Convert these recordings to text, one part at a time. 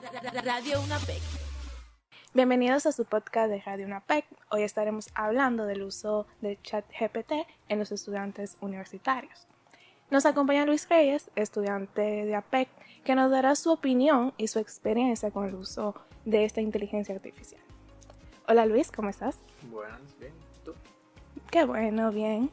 Radio UNAPEC. Bienvenidos a su podcast de Radio UNAPEC. Hoy estaremos hablando del uso de ChatGPT en los estudiantes universitarios. Nos acompaña Luis Reyes, estudiante de APEC, que nos dará su opinión y su experiencia con el uso de esta inteligencia artificial. Hola Luis, ¿cómo estás? Buenas, bien. ¿Tú? Qué bueno, bien.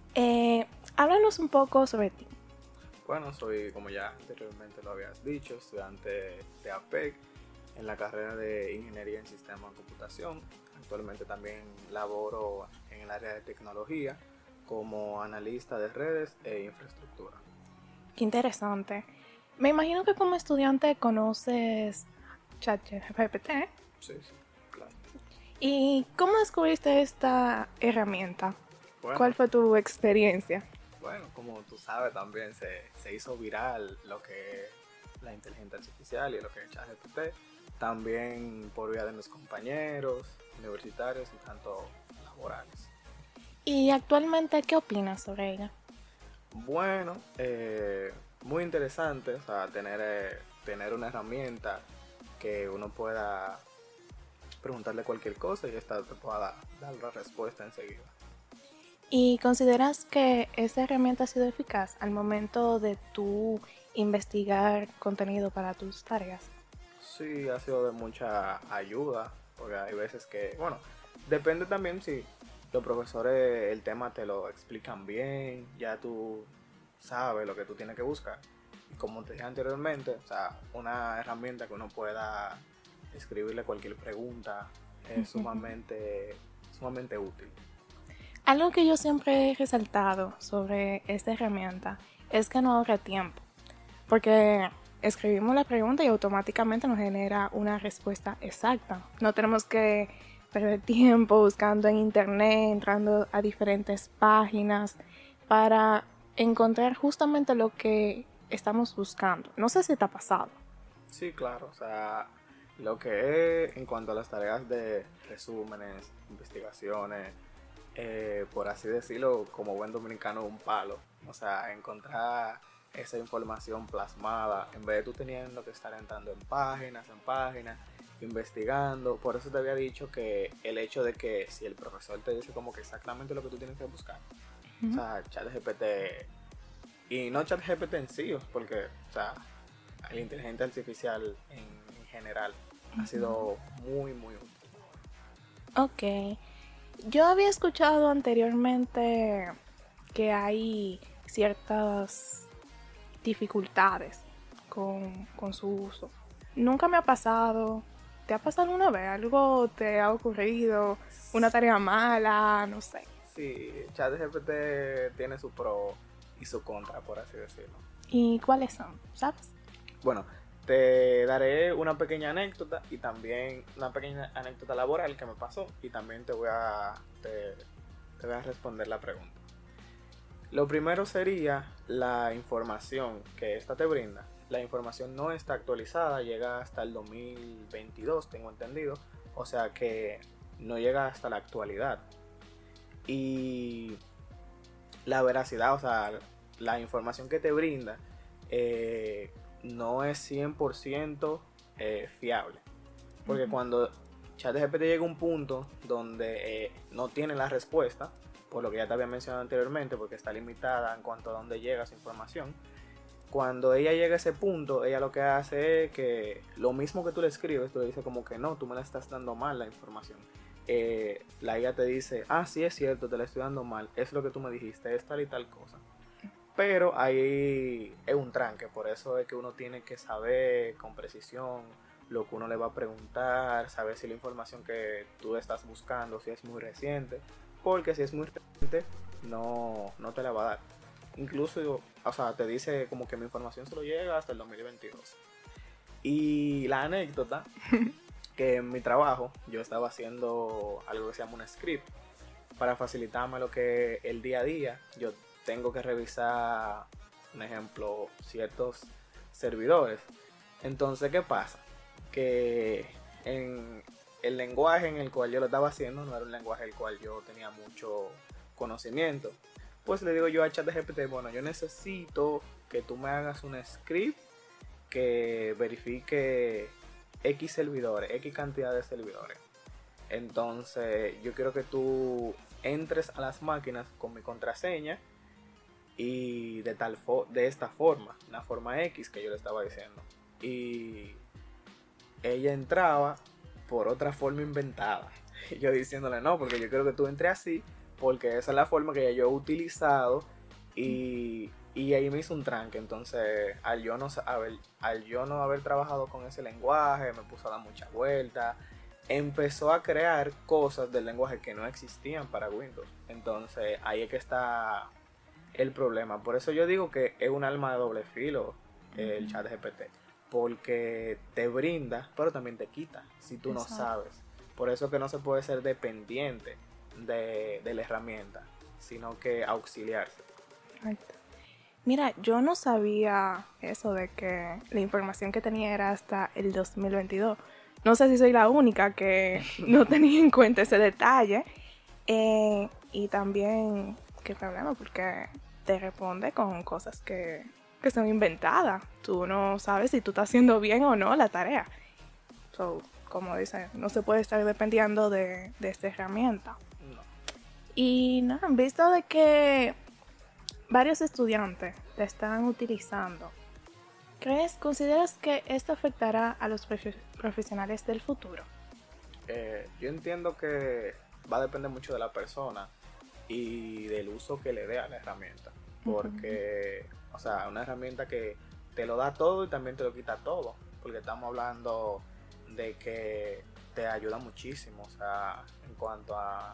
Háblanos un poco sobre ti. Bueno, soy, como ya anteriormente lo habías dicho, estudiante de APEC en la carrera de Ingeniería en Sistemas de Computación. Actualmente también laboro en el área de tecnología como analista de redes e infraestructura. Qué interesante. Me imagino que como estudiante conoces ChatGPT. Sí, claro. ¿Y cómo descubriste esta herramienta? Bueno, ¿Cuál fue tu experiencia? Bueno, como tú sabes, también se hizo viral lo que es la inteligencia artificial y lo que es ChatGPT. También por vía de mis compañeros universitarios y tanto laborales. ¿Y actualmente qué opinas sobre ella? Bueno, muy interesante, o sea, tener una herramienta que uno pueda preguntarle cualquier cosa y esta te pueda dar la respuesta enseguida. ¿Y consideras que esta herramienta ha sido eficaz al momento de tú investigar contenido para tus tareas? Sí, ha sido de mucha ayuda, porque hay veces que, bueno, depende también si los profesores el tema te lo explican bien, ya tú sabes lo que tú tienes que buscar. Y como te dije anteriormente, o sea, una herramienta que uno pueda escribirle cualquier pregunta es sumamente útil. Algo que yo siempre he resaltado sobre esta herramienta es que no ahorra tiempo, porque escribimos la pregunta y automáticamente nos genera una respuesta exacta. No tenemos que perder tiempo buscando en internet, entrando a diferentes páginas para encontrar justamente lo que estamos buscando. No sé si te ha pasado. Sí, claro, o sea, lo que es en cuanto a las tareas de resúmenes, investigaciones, por así decirlo, como buen dominicano, un palo. O sea, encontrar esa información plasmada, en vez de tú teniendo que estar entrando en páginas, investigando. Por eso te había dicho que el hecho de que si el profesor te dice como que exactamente lo que tú tienes que buscar, o sea, ChatGPT, y no ChatGPT en sí, porque, o sea, la inteligencia artificial en general ha sido muy, muy útil. Ok. Yo había escuchado anteriormente que hay ciertas dificultades con su uso. Nunca me ha pasado. ¿Te ha pasado alguna vez? ¿Algo te ha ocurrido? ¿Una tarea mala? No sé. Sí, ChatGPT tiene su pro y su contra, por así decirlo. ¿Y cuáles son? ¿Sabes? Bueno, te daré una pequeña anécdota y también una pequeña anécdota laboral que me pasó y también te voy a responder la pregunta. Lo primero sería la información que esta te brinda. La información no está actualizada, llega hasta el 2022, tengo entendido, o sea que no llega hasta la actualidad. Y la veracidad, o sea, la información que te brinda no es 100% fiable. Porque cuando ChatGPT llega a un punto donde no tiene la respuesta, por lo que ya te había mencionado anteriormente, porque está limitada en cuanto a dónde llega su información, cuando ella llega a ese punto, ella lo que hace es que lo mismo que tú le escribes, tú le dices como que no, tú me la estás dando mal la información. La IA te dice, sí es cierto, te la estoy dando mal, es lo que tú me dijiste, es tal y tal cosa. Pero ahí es un tranque, por eso es que uno tiene que saber con precisión lo que uno le va a preguntar, saber si la información que tú estás buscando, si es muy reciente, porque si es muy reciente, no te la va a dar. Incluso, o sea, te dice como que mi información solo llega hasta el 2022. Y la anécdota, que en mi trabajo yo estaba haciendo algo que se llama un script para facilitarme lo que el día a día. Yo tengo que revisar, un ejemplo, ciertos servidores. Entonces, ¿qué pasa? Que en el lenguaje en el cual yo lo estaba haciendo no era un lenguaje el cual yo tenía mucho conocimiento. Pues le digo yo a ChatGPT, bueno, yo necesito que tú me hagas un script que verifique X servidores, X cantidad de servidores. Entonces, yo quiero que tú entres a las máquinas con mi contraseña y de esta forma, una forma X que yo le estaba diciendo. Y ella entraba por otra forma inventada. Y yo diciéndole no, porque yo quiero que tú entres así, porque esa es la forma que yo he utilizado y ahí me hizo un tranque. Entonces, al yo no haber trabajado con ese lenguaje, me puso a dar muchas vueltas. Empezó a crear cosas del lenguaje que no existían para Windows. Entonces, ahí es que está el problema. Por eso yo digo que es un arma de doble filo el ChatGPT, porque te brinda, pero también te quita si tú no sabes. Por eso que no se puede ser dependiente de la herramienta, sino que auxiliarse. Correcto. Mira, yo no sabía eso de que la información que tenía era hasta el 2022. No sé si soy la única que no tenía en cuenta ese detalle. Y también, qué problema, porque te responde con cosas que son inventadas. Tú no sabes si tú estás haciendo bien o no la tarea. So, como dice, no se puede estar dependiendo de esta herramienta. No. Y no, han visto de que varios estudiantes la están utilizando. ¿Consideras que esto afectará a los profesionales del futuro? Yo entiendo que va a depender mucho de la persona y del uso que le dé a la herramienta. Porque, o sea, una herramienta que te lo da todo y también te lo quita todo. Porque estamos hablando de que te ayuda muchísimo, o sea, en cuanto a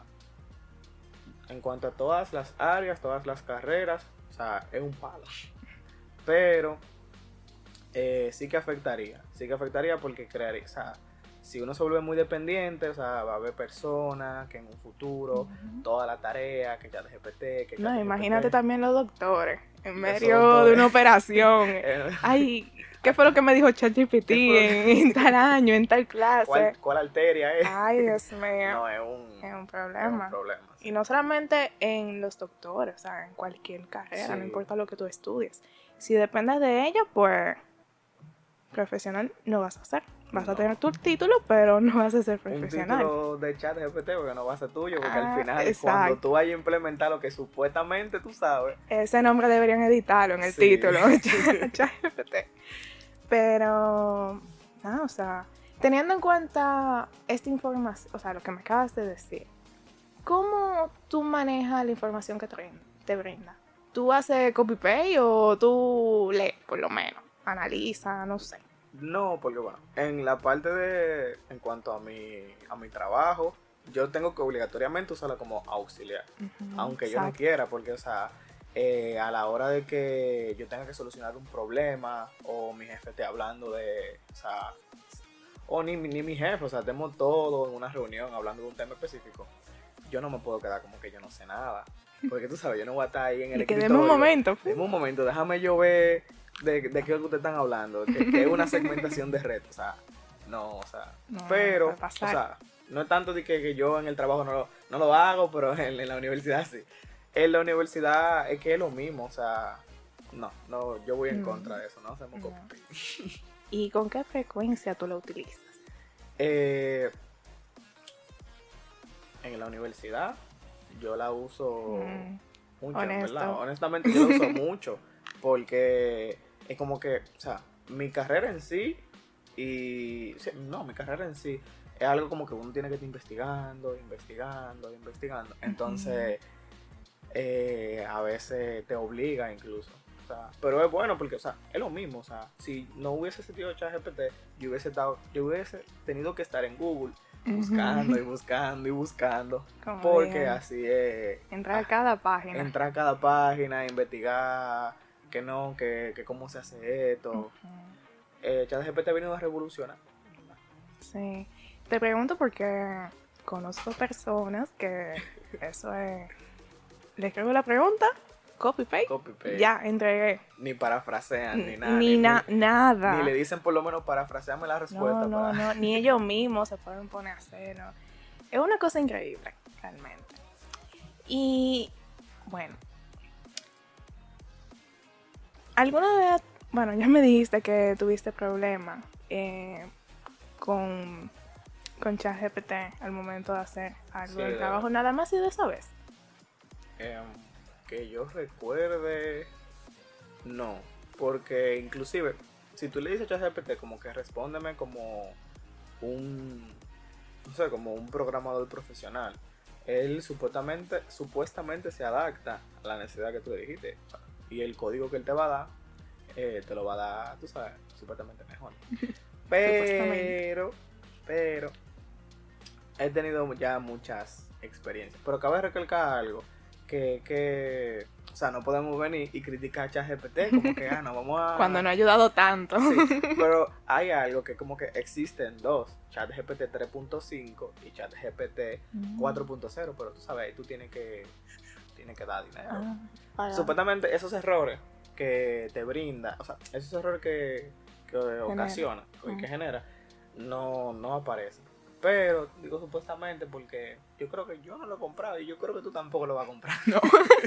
todas las áreas, todas las carreras, o sea, es un palo. Pero sí que afectaría porque crearía, o sea, si uno se vuelve muy dependiente, o sea, va a haber personas que en un futuro, toda la tarea, que ChatGPT, que no, imagínate también los doctores, en medio doctores de una operación. Ay, ¿qué fue lo que me dijo ChatGPT en tal año, en tal clase? ¿Cuál arteria es? Ay, Dios mío. No, es un problema. Sí. Y no solamente en los doctores, o sea, en cualquier carrera, Sí. no importa lo que tú estudies. Si dependes de ello, pues profesional no vas a ser. Vas a tener tu título, pero no vas a ser profesional. Un título de ChatGPT porque no va a ser tuyo, porque al final exacto. Cuando tú vayas a implementar lo que supuestamente tú sabes, ese nombre deberían editarlo en el título, ChatGPT. Pero, no, o sea, teniendo en cuenta esta información, o sea, lo que me acabas de decir, ¿cómo tú manejas la información que te brinda? ¿Tú haces copy-paste o tú lees, por lo menos? Analiza, no sé. No, porque bueno, en cuanto a mi trabajo, yo tengo que obligatoriamente usarla como auxiliar, aunque yo no quiera, porque, o sea, a la hora de que yo tenga que solucionar un problema, o mi jefe esté hablando de, o sea, o ni mi jefe, o sea, tenemos todo en una reunión hablando de un tema específico, yo no me puedo quedar como que yo no sé nada, porque tú sabes, yo no voy a estar ahí en el escritorio. Deme un momento, déjame yo ver de qué es que ustedes están hablando, que es una segmentación de red, o sea, no, o sea, no, pero, o sea, no es tanto de que yo en el trabajo no lo hago, pero en la universidad sí. En la universidad es que es lo mismo, o sea, no, yo voy en contra de eso, no hacemos copy. ¿Y con qué frecuencia tú lo utilizas? En la universidad yo la uso mucho, ¿verdad? Honestamente yo la uso mucho, porque es como que, o sea, mi carrera en sí es algo como que uno tiene que estar investigando. Entonces, a veces te obliga incluso. O sea, pero es bueno porque, o sea, es lo mismo. O sea, si no hubiese existido ChatGPT, yo hubiese tenido que estar en Google buscando y buscando. Porque así es. Entrar a cada página. Investigar. Que cómo se hace esto. ChatGPT ha venido a revolucionar. Sí. Te pregunto porque conozco personas que eso es... Le escribo la pregunta, copy-paste, ya, entregué. Ni parafrasean, ni nada. Nada. Ni le dicen por lo menos parafraseame la respuesta. No, ni ellos mismos se pueden poner a hacer, ¿no? Es una cosa increíble, realmente. Y, bueno, ¿alguna vez, bueno, ya me dijiste que tuviste problemas con ChatGPT al momento de hacer algo Sí, del de trabajo, verdad. nada más y de esa vez. Que yo recuerde, no, porque inclusive si tú le dices a ChatGPT como que respóndeme como un, no sé, como un programador profesional, él supuestamente se adapta a la necesidad que tú le dijiste, o sea, y el código que él te va a dar, te lo va a dar, tú sabes, supuestamente mejor. Supuestamente. Pero he tenido ya muchas experiencias. Pero cabe recalcar algo, o sea, no podemos venir y criticar a ChatGPT como que, no, vamos a... Cuando no ha ayudado tanto. Sí, pero hay algo que como que existen dos, ChatGPT 3.5 y ChatGPT 4.0, pero tú sabes, ahí tú tienes que dar dinero. Para Supuestamente esos errores que te brinda, o sea, esos errores que ocasiona y que genera, no aparecen. Pero digo supuestamente porque yo creo que yo no lo he comprado y yo creo que tú tampoco lo vas a comprar. No.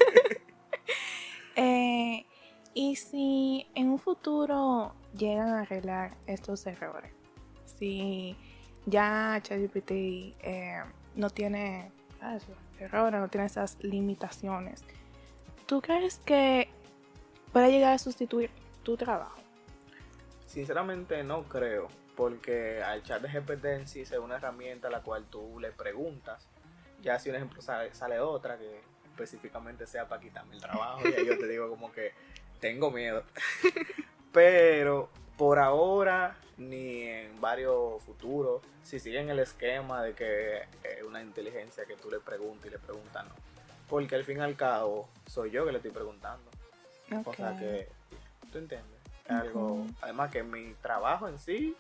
Y si en un futuro llegan a arreglar estos errores, si ya ChatGPT no tiene esos errores, no tiene esas limitaciones, ¿tú crees que puede llegar a sustituir tu trabajo? Sinceramente no creo, porque al chat de GPT en sí es una herramienta a la cual tú le preguntas. Ya si un ejemplo sale otra que específicamente sea para quitarme el trabajo, y ahí yo te digo como que tengo miedo. Pero por ahora, ni en varios futuros, si siguen el esquema de que una inteligencia que tú le preguntas y le preguntas no. Porque al fin y al cabo soy yo que le estoy preguntando. Okay. O sea que, ¿tú entiendes? Es algo, además que mi trabajo en sí,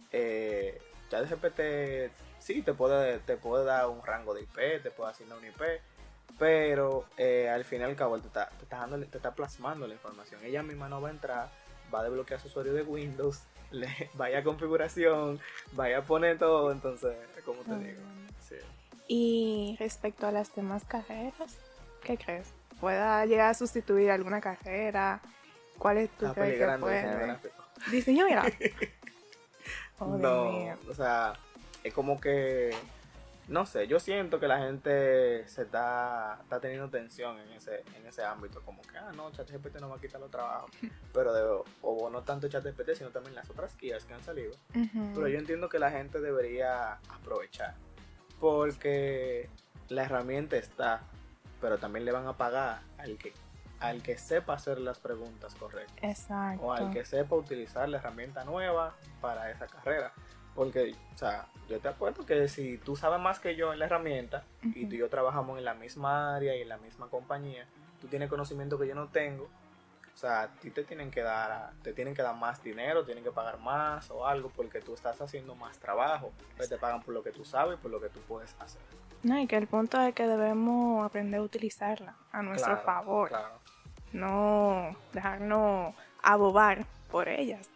ChatGPT sí te puede dar un rango de IP, te puede asignar un IP, pero al fin y al cabo te está plasmando la información. Ella misma no va a entrar, va a desbloquear su usuario de Windows, vaya a configuración, vaya a poner todo, entonces, como te digo. Sí. Y respecto a las demás carreras, ¿qué crees? ¿Pueda llegar a sustituir alguna carrera? ¿Cuál es tu crees que puede? Diseño gráfico. Oh, Dios mío. O sea, es como que, no sé, yo siento que la gente se está teniendo tensión en ese ámbito, como que, no, ChatGPT no va a quitar los trabajos, pero o no tanto ChatGPT, sino también las otras guías que han salido. Pero yo entiendo que la gente debería aprovechar, porque la herramienta está, pero también le van a pagar al que sepa hacer las preguntas correctas. Exacto. O al que sepa utilizar la herramienta nueva para esa carrera. Porque, o sea, yo te acuerdo que si tú sabes más que yo en la herramienta y tú y yo trabajamos en la misma área y en la misma compañía, tú tienes conocimiento que yo no tengo, o sea, a ti te tienen que dar más dinero, tienen que pagar más o algo porque tú estás haciendo más trabajo. Entonces te pagan por lo que tú sabes y por lo que tú puedes hacer. No, y que el punto es que debemos aprender a utilizarla a nuestro favor. Claro. No dejarnos abobar por ellas.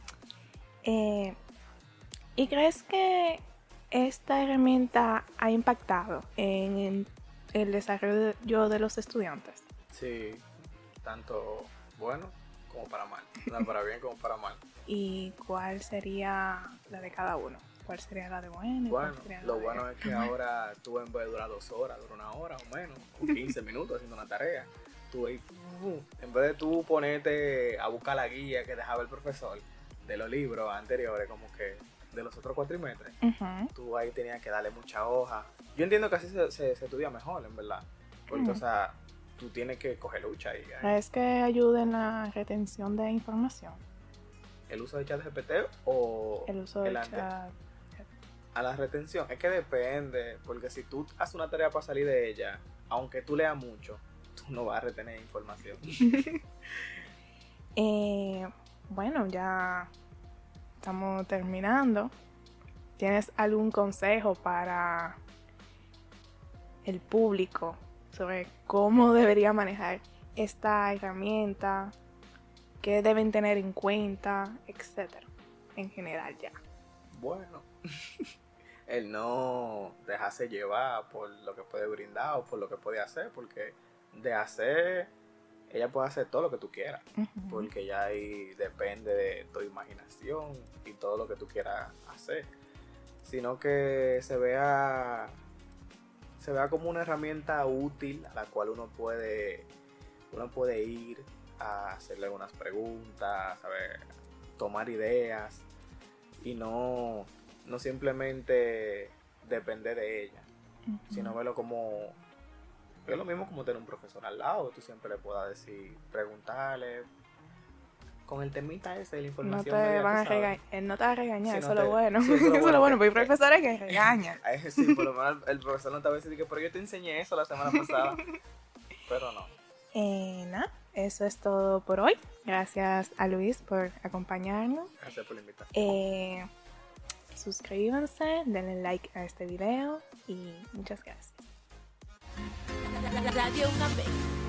¿Y crees que esta herramienta ha impactado en el desarrollo de los estudiantes? Sí, tanto bueno como para mal. No, para bien como para mal. ¿Y cuál sería la de cada uno? ¿Cuál sería la de bueno? Bueno, lo bueno es que ahora tú en vez de durar 2 horas, dura 1 hora o menos, o 15 minutos haciendo una tarea. Tú ahí, en vez de tú ponerte a buscar la guía que dejaba el profesor de los libros anteriores, como que de los otros cuatrimestres, tú ahí tenías que darle mucha hoja. Yo entiendo que así se estudia mejor, en verdad. Porque, o sea, tú tienes que coger lucha ahí. ¿Es que ayuda en la retención de información? ¿El uso de ChatGPT o el uso de chat? A la retención, es que depende, porque si tú haces una tarea para salir de ella, aunque tú leas mucho, tú no vas a retener información. Bueno, ya estamos terminando. ¿Tienes algún consejo para el público sobre cómo debería manejar esta herramienta? ¿Qué deben tener en cuenta? Etcétera. En general ya. Bueno, el no dejarse llevar por lo que puede brindar o por lo que puede hacer, porque de hacer, ella puede hacer todo lo que tú quieras, porque ya ahí depende de tu imaginación y todo lo que tú quieras hacer. sino que se vea como una herramienta útil a la cual uno puede ir a hacerle algunas preguntas, a ver, tomar ideas y no simplemente depender de ella, sino verlo como es lo mismo como tener un profesor al lado. Tú siempre le puedas decir, preguntarle con el temita ese de la información. No te no te va a regañar, Sí, eso es lo bueno. sí, Eso es lo bueno, porque hay profesores que regañan. Sí, por lo menos el profesor no te va a decir que, pero yo te enseñé eso la semana pasada. Pero no. Nada, eso es todo por hoy. Gracias a Luis por acompañarnos. Gracias por la invitación. Suscríbanse, denle like a este video y muchas gracias. Radio UNAM.